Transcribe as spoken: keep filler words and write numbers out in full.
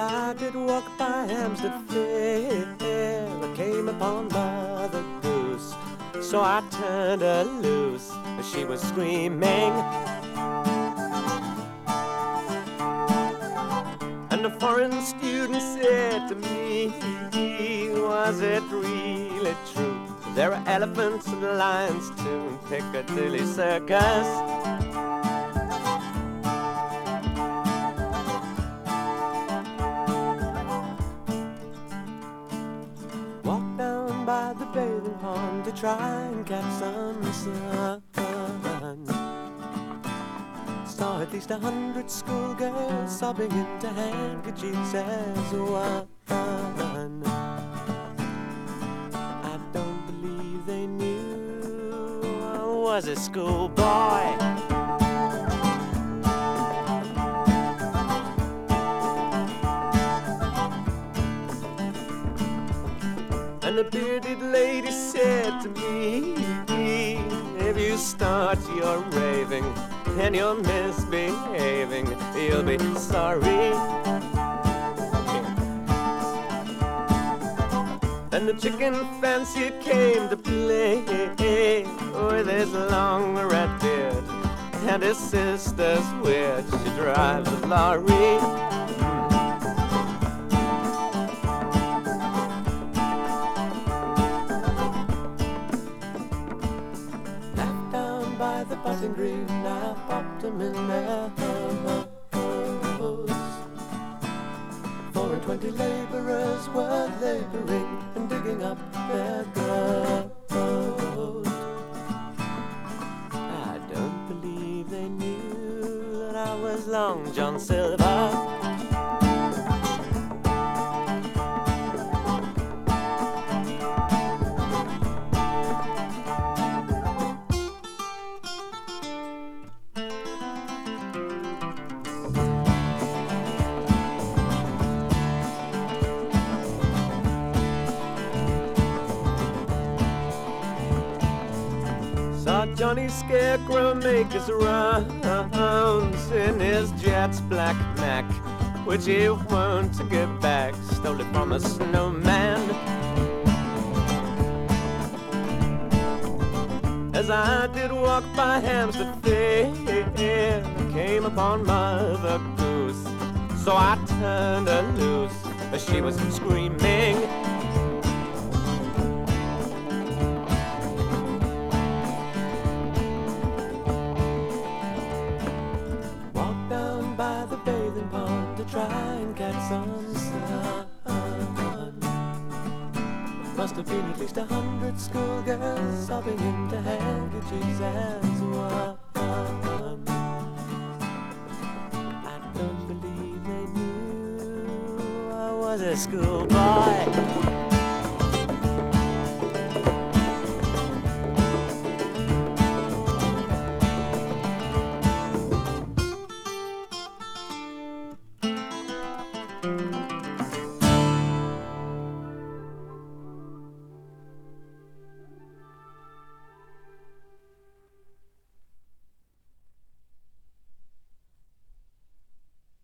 I did walk by Hampstead Fair, I came upon Mother Goose. So I turned her loose as she was screaming. And a foreign student said to me, was it really true? There are elephants and lions too in Piccadilly Circus. Walked down by the bathing pond to try and catch some sun. Saw at least a hundred schoolgirls sobbing into handkerchiefs as one. I don't believe they knew I was a schoolboy. And a bearded lady said to me, if you start your raving and you're misbehaving, you'll be sorry. And the chicken fancier came to play with his long red beard and his sister's weird. She drives a lorry. By the potting green, I popped them in their hose. Four and twenty labourers were labouring and digging up their gold. I don't believe they knew that I was Long John Silver. Saw Johnny Scarecrow make his rounds in his Jets black Mac, which he won't give back, stole it from a snowman. As I did walk by Hampstead Fair, I came upon Mother Goose. So I turned her loose as she was screaming. By the bathing pond to try and catch some sun. Must have been at least a hundred schoolgirls sobbing into handkerchiefs as one. I don't believe they knew I was a schoolboy. Thank you.